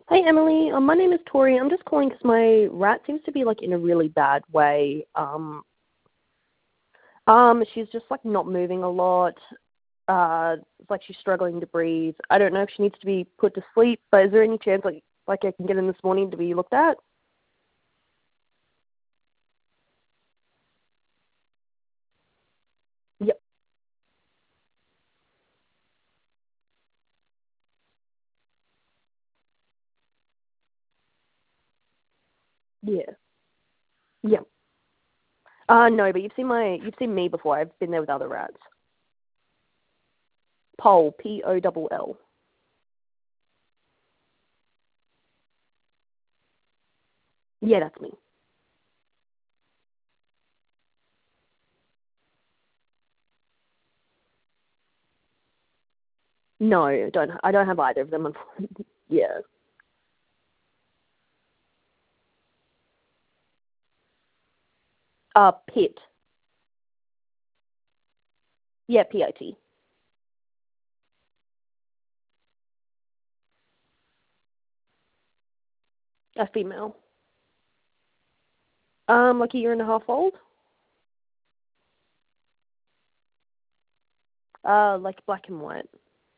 Hey Emily, my name is Tori. I'm just calling because my rat seems to be like in a really bad way. She's just like not moving a lot. It's like she's struggling to breathe. I don't know if she needs to be put to sleep, but is there any chance like I can get in this morning to be looked at? Yep. Yeah. Yep. No, but you've seen me before. I've been there with other rats. Poll, Poll. Yeah, that's me. No, I don't have either of them. Yeah. Pit. Yeah, PIT. A female. Like a year and a half old. Like black and white.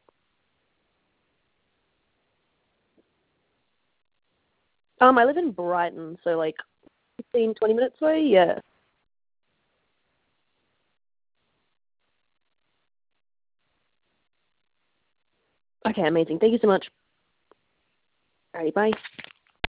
I live in Brighton, so like 15, 20 minutes away. Yeah. Okay, amazing. Thank you so much. Alright, bye.